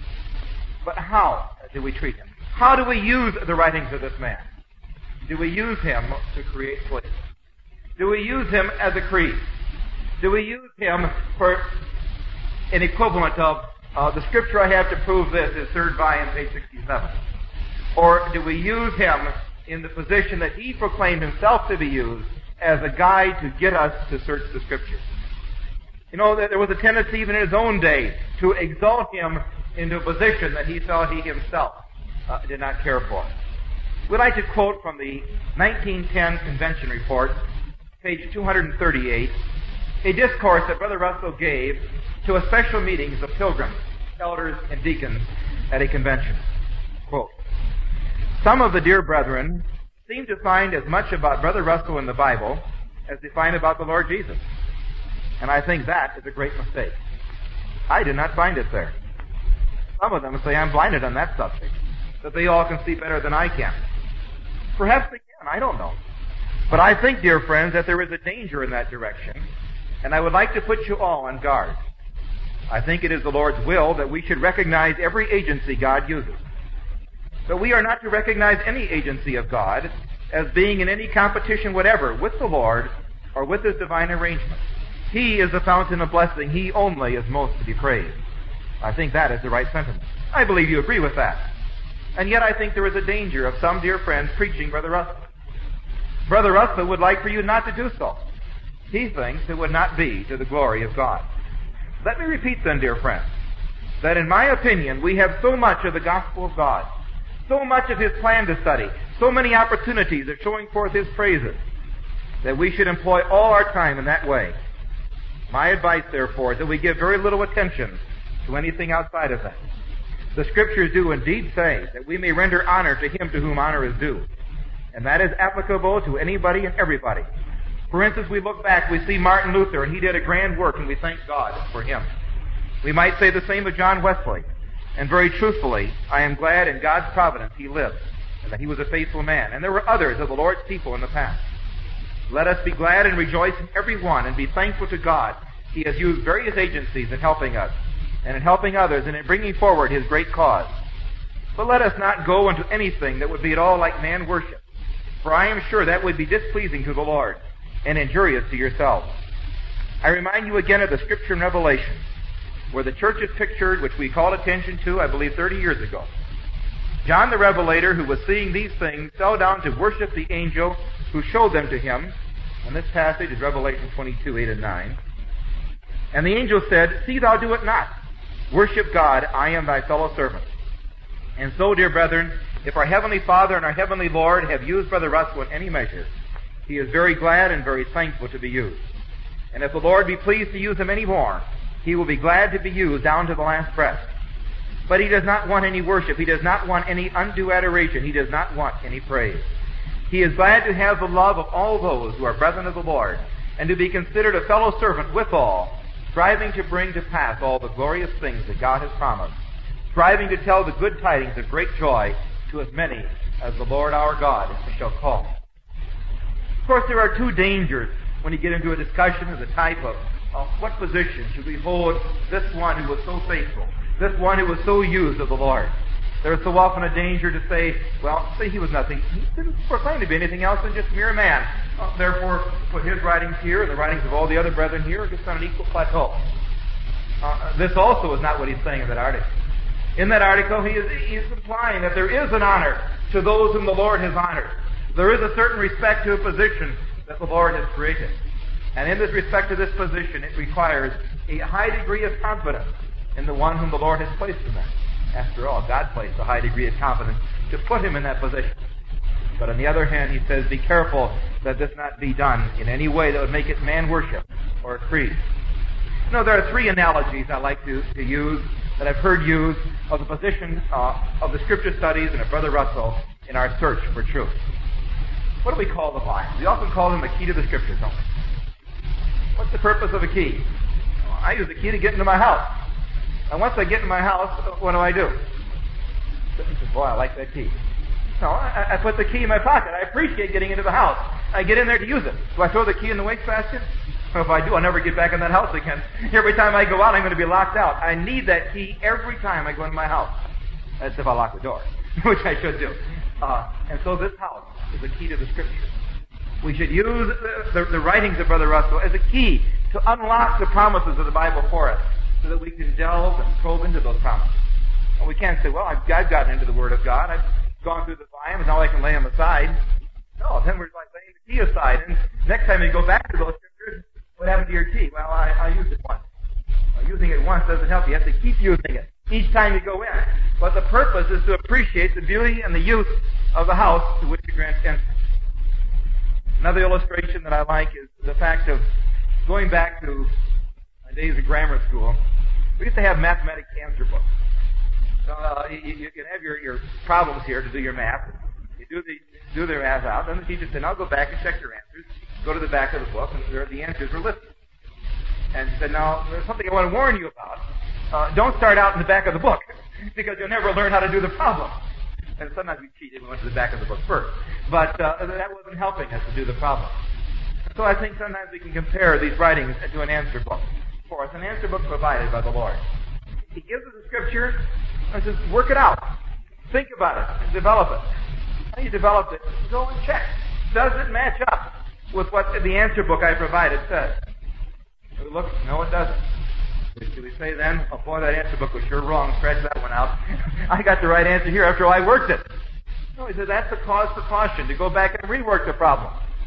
But how do we treat him? How do we use the writings of this man? Do we use him to create sleep? Do we use him as a creed? Do we use him for an equivalent of the scripture I have to prove this is third volume, page 67? Or do we use him in the position that he proclaimed himself to be used as a guide to get us to search the scriptures? You know, there was a tendency even in his own day to exalt him into a position that he felt he himself did not care for. We'd like to quote from the 1910 Convention Report, page 238, a discourse that Brother Russell gave to a special meetings of pilgrims, elders, and deacons at a convention. Quote, "Some of the dear brethren seem to find as much about Brother Russell in the Bible as they find about the Lord Jesus. And I think that is a great mistake. I do not find it there. Some of them say I'm blinded on that subject, that they all can see better than I can. Perhaps they can, I don't know. But I think, dear friends, that there is a danger in that direction, and I would like to put you all on guard. I think it is the Lord's will that we should recognize every agency God uses. But we are not to recognize any agency of God as being in any competition whatever with the Lord or with His divine arrangement. He is the fountain of blessing. He only is most to be praised. I think that is the right sentiment. I believe you agree with that. And yet I think there is a danger of some dear friends preaching Brother Russell. Brother Russell would like for you not to do so. He thinks it would not be to the glory of God. Let me repeat then, dear friends, that in my opinion we have so much of the gospel of God, so much of His plan to study, so many opportunities of showing forth His praises, that we should employ all our time in that way. My advice, therefore, is that we give very little attention to anything outside of that. The Scriptures do indeed say that we may render honor to Him to whom honor is due. And that is applicable to anybody and everybody. For instance, we look back, we see Martin Luther, and he did a grand work, and we thank God for him. We might say the same of John Wesley. And very truthfully, I am glad in God's providence he lived, and that he was a faithful man. And there were others of the Lord's people in the past. Let us be glad and rejoice in every one, and be thankful to God. He has used various agencies in helping us, and in helping others, and in bringing forward His great cause. But let us not go into anything that would be at all like man worship, for I am sure that would be displeasing to the Lord, and injurious to yourselves. I remind you again of the Scripture in Revelation, where the church is pictured, which we called attention to, I believe, 30 years ago. John the Revelator, who was seeing these things, fell down to worship the angel who showed them to him. And this passage is Revelation 22, 8 and 9. And the angel said, "See thou do it not. Worship God, I am thy fellow servant." And so, dear brethren, If our Heavenly Father and our Heavenly Lord have used Brother Russell in any measure, he is very glad and very thankful to be used. And if the Lord be pleased to use him any more, he will be glad to be used down to the last breath. But he does not want any worship. He does not want any undue adoration. He does not want any praise. He is glad to have the love of all those who are brethren of the Lord, and to be considered a fellow servant with all, striving to bring to pass all the glorious things that God has promised, striving to tell the good tidings of great joy to as many as the Lord our God shall call. Of course, there are two dangers when you get into a discussion of the type of what position should we hold this one who was so faithful, this one who was so used of the Lord. There is so often a danger to say, well, say he was nothing. He didn't proclaim to be anything else than just mere man. Therefore, put his writings here and the writings of all the other brethren here just on an equal plateau. This also is not what he's saying in that article. In that article, he is implying that there is an honor to those whom the Lord has honored. There is a certain respect to a position that the Lord has created. And in this respect to this position, it requires a high degree of confidence in the one whom the Lord has placed in that. After all, God placed a high degree of confidence to put him in that position. But on the other hand, he says, be careful that this not be done in any way that would make it man worship or a creed. There are three analogies I like to use that I've heard used of the position of the Scripture studies and of Brother Russell in our search for truth. What do we call the Bible? We often call them the key to the Scriptures, don't we? What's the purpose of a key? I use the key to get into my house. And once I get in my house, what do? Boy, I like that key. No, I put the key in my pocket. I appreciate getting into the house. I get in there to use it. Do I throw the key in the wastebasket? Well, if I do, I'll never get back in that house again. Every time I go out, I'm going to be locked out. I need that key every time I go into my house. That's if I lock the door, which I should do. And so this house is a key to the Scriptures. We should use the writings of Brother Russell as a key to unlock the promises of the Bible for us, so that we can delve and probe into those promises. And we can't say, well, I've gotten into the Word of God. I've gone through the volumes. Now I can lay them aside. No, then we're like laying the key aside. And next time you go back to those Scriptures, what happened to your key? Well, I used it once. Well, using it once doesn't help. You have to keep using it each time you go in. But the purpose is to appreciate the beauty and the use of the house to which you grant entrance. Another illustration that I like is the fact of going back to my days of grammar school. We used to have mathematics answer books. So you can have your problems here to do your math. You do the math out, then the teacher said, now go back and check your answers. Go to the back of the book, and there the answers were listed. And he said, now, there's something I want to warn you about. Don't start out in the back of the book, because you'll never learn how to do the problem. And sometimes we cheated. We went to the back of the book first. But that wasn't helping us to do the problem. So I think sometimes we can compare these writings to an answer book for us, an answer book provided by the Lord. He gives us a Scripture and says, work it out. Think about it. And develop it. How you developed it, go and check. Does it match up with what the answer book I provided says? We look, no, it doesn't. Do we say then, oh boy, that answer book was sure wrong, scratch that one out. I got the right answer here after I worked it. No, he said that's a cause for caution, to go back and rework the problem.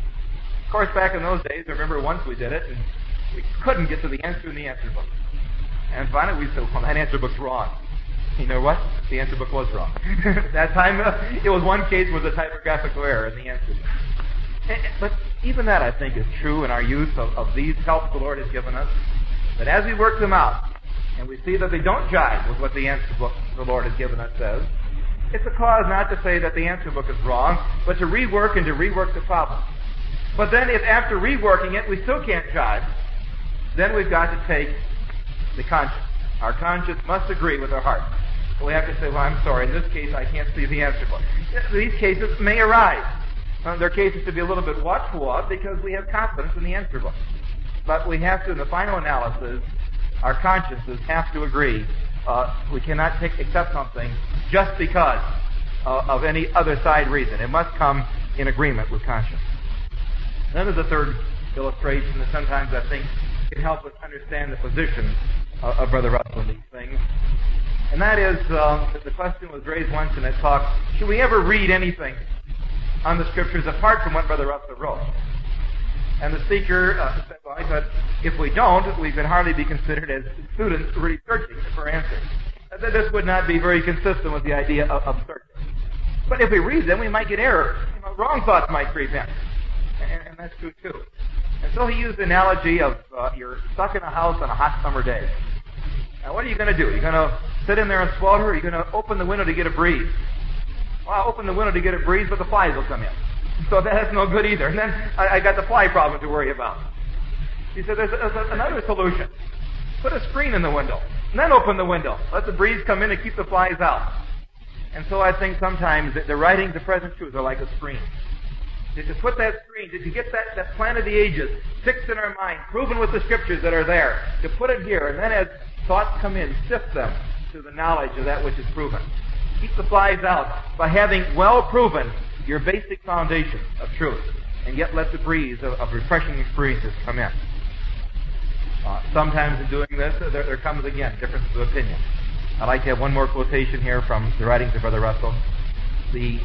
Of course, back in those days, I remember once we did it, and we couldn't get to the answer in the answer book. And finally we said, well, that answer book's wrong. You know what? The answer book was wrong. That time, it was one case with a typographical error in the answer book. But even that, I think, is true in our use of these helps the Lord has given us. That as we work them out, and we see that they don't jive with what the answer book the Lord has given us says, it's a cause not to say that the answer book is wrong, but to rework and to rework the problem. But then if after reworking it we still can't jive, then we've got to take the conscience. Our conscience must agree with our heart. We have to say, well, I'm sorry, in this case I can't see the answer book. These cases may arise. There are cases to be a little bit watchful of because we have confidence in the answer book. But we have to, in the final analysis, our consciences have to agree. We cannot accept something just because of any other side reason. It must come in agreement with conscience. Then there's a third illustration that sometimes I think can help us understand the position of Brother Russell in these things. And that is, the question was raised once in a talk, should we ever read anything on the Scriptures apart from what Brother Russell wrote? And the speaker said, well, I thought, if we don't, we can hardly be considered as students really searching for answers. This would not be very consistent with the idea of searching. But if we read them, we might get error. Wrong thoughts might creep in. And that's true too. And so he used the analogy of you're stuck in a house on a hot summer day. Now what are you going to do? You're going to sit in there and swelter, or are you going to open the window to get a breeze? Well, I'll open the window to get a breeze, but the flies will come in. So that's no good either. And then I got the fly problem to worry about. He said there's another solution. Put a screen in the window, and then open the window. Let the breeze come in and keep the flies out. And so I think sometimes that the writings of present truth are like a screen. To put that screen, to get that plan of the ages fixed in our mind, proven with the scriptures that are there, to put it here, and then as thoughts come in, sift them to the knowledge of that which is proven. Keep the flies out by having well proven your basic foundation of truth, and yet let the breeze of refreshing experiences come in. Sometimes in doing this, there comes again differences of opinion. I'd like to have one more quotation here from the writings of Brother Russell. The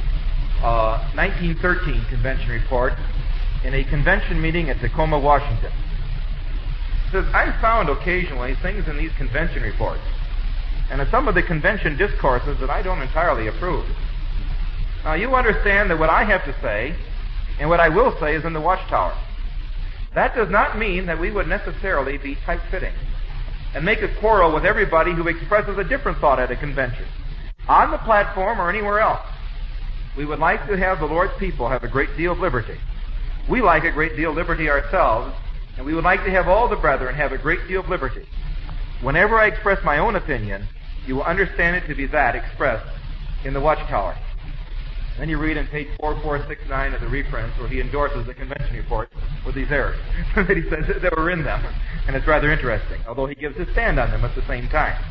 1913 convention report in a convention meeting at Tacoma, Washington. It says, I found occasionally things in these convention reports and in some of the convention discourses that I don't entirely approve. Now you understand that what I have to say and what I will say is in the watchtower. That does not mean that we would necessarily be tight-fitting and make a quarrel with everybody who expresses a different thought at a convention, on the platform or anywhere else. We would like to have the Lord's people have a great deal of liberty. We like a great deal of liberty ourselves, and we would like to have all the brethren have a great deal of liberty. Whenever I express my own opinion, you will understand it to be that expressed in the watchtower. Then you read on page 4469 of the reprints where he endorses the convention report with these errors that he says that were in them. And it's rather interesting, although he gives his stand on them at the same time.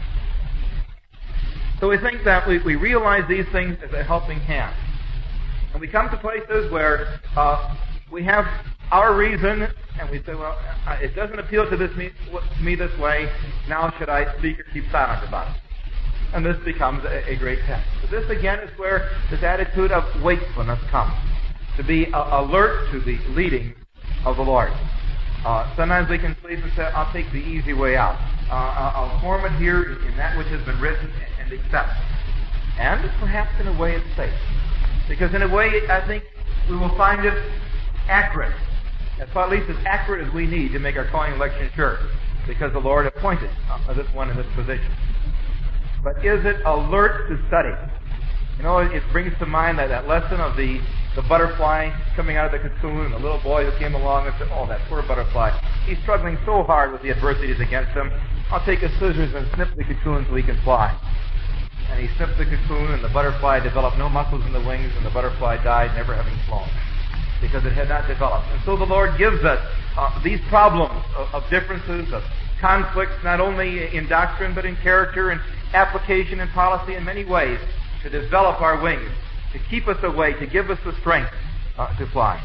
So we think that we realize these things as a helping hand. And we come to places where we have our reason, and we say, well, it doesn't appeal to me this way, now should I speak or keep silent about it? And this becomes a great test. So this again is where this attitude of wakefulness comes, to be alert to the leading of the Lord. Sometimes we can sleep and say, I'll take the easy way out. I'll form it here in that which has been written and accept. And perhaps in a way it's safe. Because in a way, I think we will find it accurate. At least as accurate as we need to make our calling election sure. Because the Lord appointed this one in this position. But is it alert to study? You know, it brings to mind that lesson of the butterfly coming out of the cocoon, and the little boy who came along and said, oh, that poor butterfly. He's struggling so hard with the adversities against him. I'll take his scissors and snip the cocoon so he can fly. And he snipped the cocoon, and the butterfly developed no muscles in the wings, and the butterfly died, never having flown, because it had not developed. And so the Lord gives us these problems of differences, of conflicts, not only in doctrine, but in character and application and policy in many ways, to develop our wings, to keep us awake, to give us the strength to fly.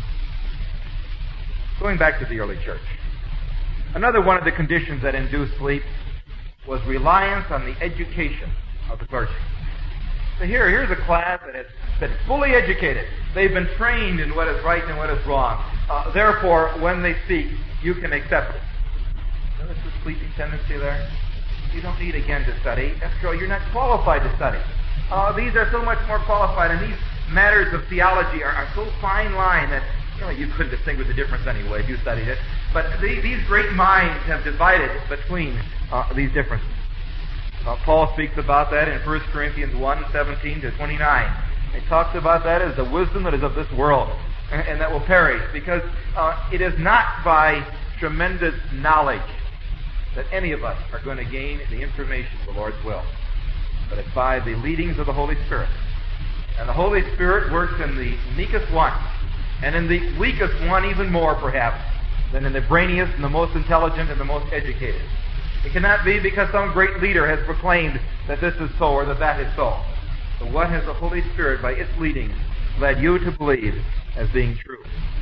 Going back to the early church. Another one of the conditions that induced sleep was reliance on the education of the clergy. So here's a class that has been fully educated. They've been trained in what is right and what is wrong. Therefore, when they speak, you can accept it. Notice the sleeping tendency there? You don't need again to study. After all, you're not qualified to study. These are so much more qualified, and these matters of theology are so fine line that you couldn't distinguish the difference anyway if you studied it. But these great minds have divided between these differences. Paul speaks about that in 1 Corinthians 1:17 to 29. He talks about that as the wisdom that is of this world and that will perish, because it is not by tremendous knowledge that any of us are going to gain the information of the Lord's will, but it's by the leadings of the Holy Spirit. And the Holy Spirit works in the meekest one, and in the weakest one even more perhaps than in the brainiest and the most intelligent and the most educated. It cannot be because some great leader has proclaimed that this is so or that is so. But what has the Holy Spirit, by its leading, led you to believe as being true?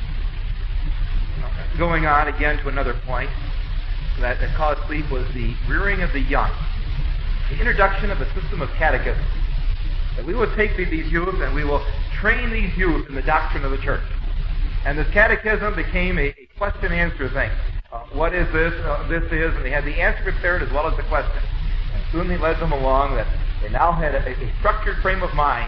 Going on again to another point that caused sleep was the rearing of the young. The introduction of a system of catechism. That we will take these youth and we will train these youth in the doctrine of the church. And this catechism became a question-answer thing. What is this? This is, and they had the answer prepared as well as the question. And soon he led them along that they now had a structured frame of mind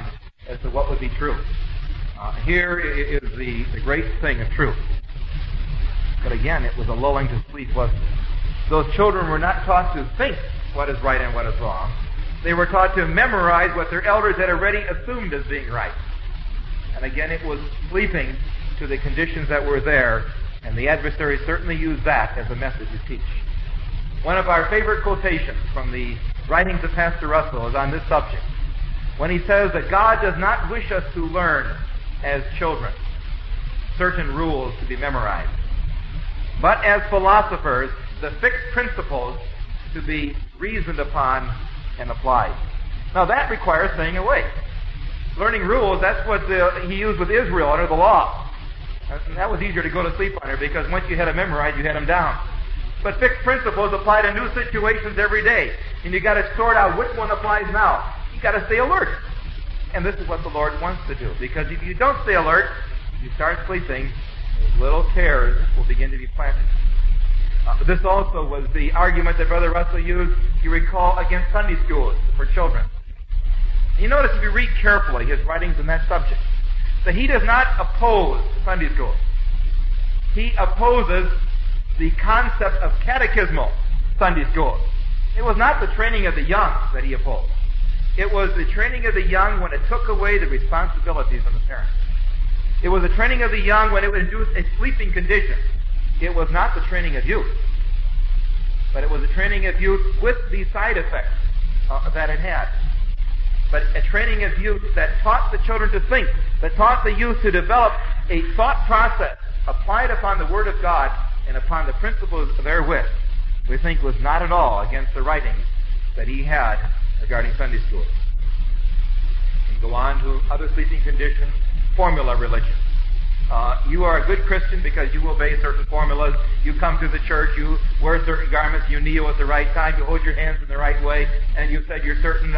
as to what would be true. Here is the great thing of truth. But again, it was a lulling to sleep, wasn't it? Those children were not taught to think what is right and what is wrong. They were taught to memorize what their elders had already assumed as being right. And again, it was sleeping to the conditions that were there, and the adversary certainly used that as a method to teach. One of our favorite quotations from the writings of Pastor Russell is on this subject, when he says that God does not wish us to learn as children certain rules to be memorized, but as philosophers, the fixed principles to be reasoned upon and applied. Now that requires staying awake. Learning rules, that's what he used with Israel under the law. And that was easier to go to sleep under, because once you had them memorized, you had them down. But fixed principles apply to new situations every day. And you got to sort out which one applies now. You got to stay alert. And this is what the Lord wants to do. Because if you don't stay alert, you start sleeping, those little tares will begin to be planted. This also was the argument that Brother Russell used, you recall, against Sunday schools for children. You notice, if you read carefully his writings on that subject, that he does not oppose Sunday school. He opposes the concept of catechismal Sunday school. It was not the training of the young that he opposed. It was the training of the young when it took away the responsibilities of the parents. It was the training of the young when it would induce a sleeping condition. It was not the training of youth, but it was the training of youth with the side effects that it had. But a training of youth that taught the children to think, that taught the youth to develop a thought process applied upon the Word of God and upon the principles therewith, we think was not at all against the writings that he had regarding Sunday school. And go on to other sleeping conditions, formula religion. You are a good Christian because you obey certain formulas. You come to the church, you wear certain garments, you kneel at the right time, you hold your hands in the right way, and you said your certain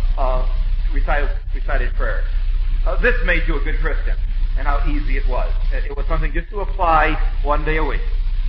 recited prayers. This made you a good Christian, and how easy it was. It was something just to apply one day a week.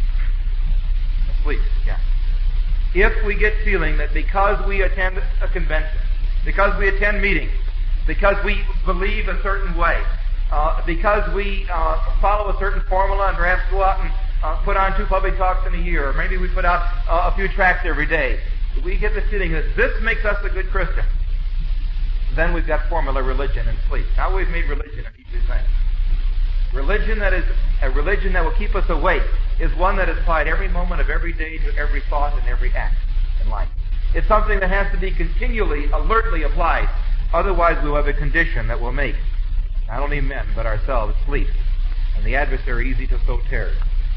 Sleep, yeah. If we get feeling that because we attend a convention, because we attend meetings, because we believe a certain way, because we follow a certain formula and perhaps go out and put on 2 public talks in a year, or maybe we put out a few tracts every day, we get the feeling that this makes us a good Christian. Then we've got formula religion and sleep. Now we've made religion an easy thing. Religion that is a religion that will keep us awake is one that is applied every moment of every day to every thought and every act in life. It's something that has to be continually, alertly applied. Otherwise we'll have a condition that will make not only men but ourselves sleep, and the adversary easy to sow tares.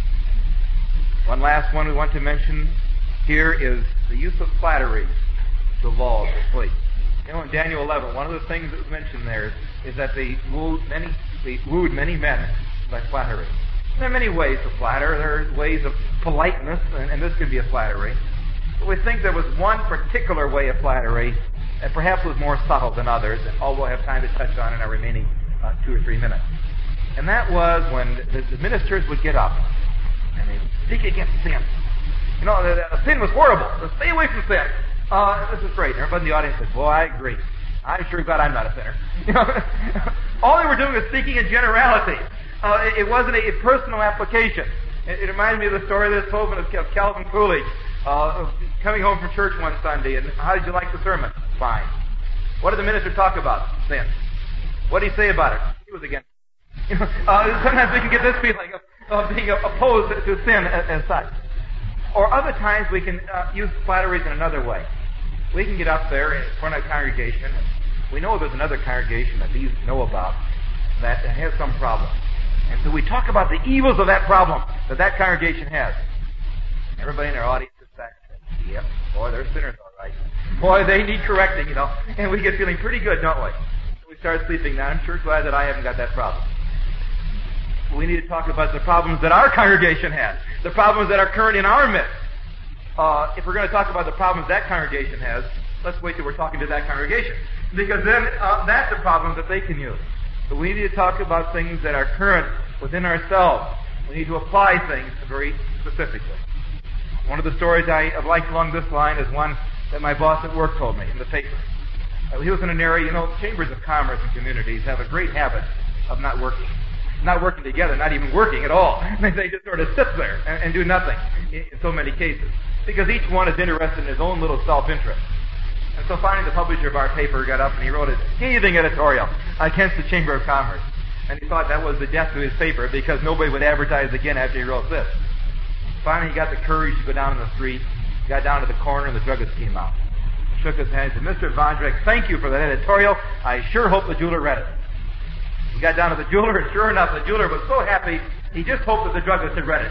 One last one we want to mention here is the use of flattery to lull to sleep. You know, in Daniel 11, one of the things that was mentioned there is that they wooed many men by flattery. There are many ways to flatter. There are ways of politeness, and this could be a flattery. But we think there was one particular way of flattery that perhaps was more subtle than others, and all we'll have time to touch on in our remaining 2 or 3 minutes. And that was when the ministers would get up and they'd speak against sin. You know, the sin was horrible. So stay away from sin. This is great. Everybody in the audience said, boy, I agree. I'm sure glad I'm not a sinner. You know, all they were doing was speaking in generalities. It wasn't a personal application. It reminded me of the story that's told of Calvin Coolidge coming home from church one Sunday. And how did you like the sermon? Fine. What did the minister talk about? Sin. What did he say about it? He was against it. You know, sometimes we can get this feeling of being opposed to sin as such. Or other times we can use flatteries in another way. We can get up there in front of a congregation, and we know there's another congregation that these know about that has some problem. And so we talk about the evils of that problem that congregation has. Everybody in our audience sits back and says, yep, boy, they're sinners all right. Boy, they need correcting, you know. And we get feeling pretty good, don't we? So we start sleeping. Now, I'm sure glad that I haven't got that problem. We need to talk about the problems that our congregation has, the problems that are current in our midst. If we're going to talk about the problems that congregation has, let's wait till we're talking to that congregation, because then that's a problem that they can use. But we need to talk about things that are current within ourselves. We need to apply things very specifically. One of the stories I have liked along this line is one that my boss at work told me in the paper. He was in an area, chambers of commerce and communities have a great habit of not working. Not working together, not even working at all. They just sort of sit there and do nothing in so many cases. Because each one is interested in his own little self-interest. And so finally the publisher of our paper got up and he wrote a scathing editorial against the Chamber of Commerce. And he thought that was the death to his paper because nobody would advertise again after he wrote this. Finally he got the courage to go down in the street, got down to the corner, and the druggist came out. Shook his hand and said, "Mr. Vondrek, thank you for that editorial. I sure hope the jeweler read it." He got down to the jeweler, and sure enough, the jeweler was so happy, he just hoped that the druggist had read it.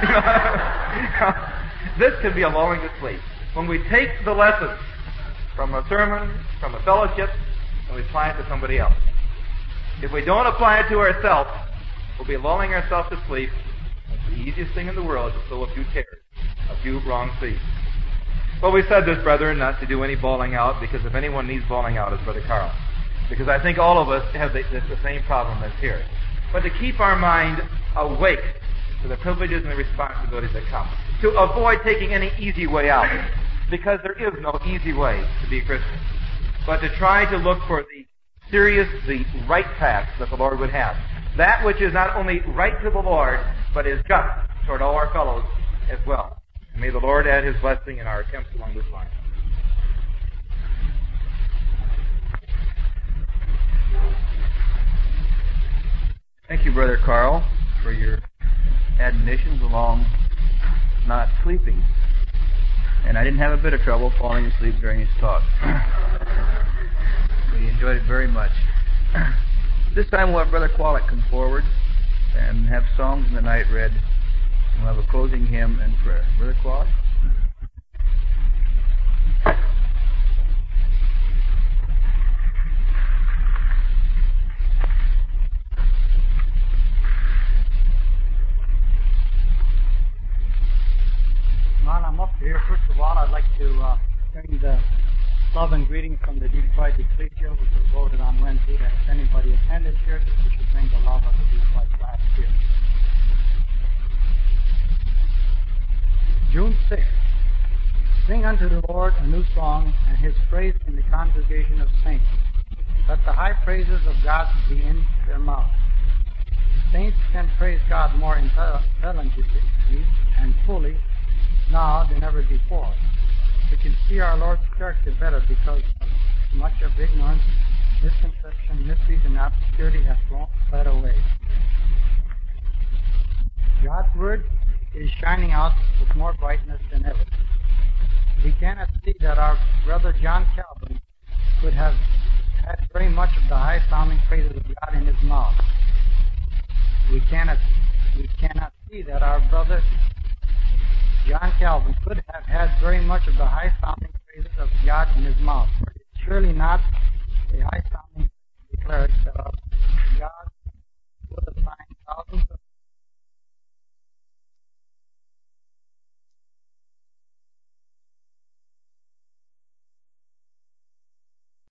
This can be a lulling to sleep. When we take the lessons from a sermon, from a fellowship, and we apply it to somebody else. If we don't apply it to ourselves, we'll be lulling ourselves to sleep. It's the easiest thing in the world to sow a few tares, a few wrong seeds. Well, we said this, brethren, not to do any bawling out, because if anyone needs bawling out, it's Brother Carl. Because I think all of us have the same problem as here. But to keep our mind awake to the privileges and the responsibilities that come. To avoid taking any easy way out. Because there is no easy way to be a Christian. But to try to look for the serious, the right path that the Lord would have. That which is not only right to the Lord, but is just toward all our fellows as well. And may the Lord add His blessing in our attempts along this line. Thank you, Brother Carl, for your admonitions along not sleeping. And I didn't have a bit of trouble falling asleep during his talk. We enjoyed it very much. This time we'll have Brother Qualick come forward and have Songs in the Night read. We'll have a closing hymn and prayer. Brother Qualick? While I'm up here, first of all, I'd like to bring the love and greetings from the Detroit Ecclesia, which was voted on Wednesday, that if anybody attended here, that we should bring the love of the Detroit last year. June 6th. Sing unto the Lord a new song, and His praise in the congregation of saints. Let the high praises of God be in their mouth. Saints can praise God more intelligently and fully now than ever before. We can see our Lord's character better because much of ignorance, misconception, mysteries, and obscurity have fled away. God's Word is shining out with more brightness than ever. We cannot see that our brother John Calvin could have had very much of the high-sounding praises of God in his mouth. We cannot see that our brother John Calvin could have had very much of the high-sounding praises of God in his mouth. For it's surely not a high-sounding declaration that our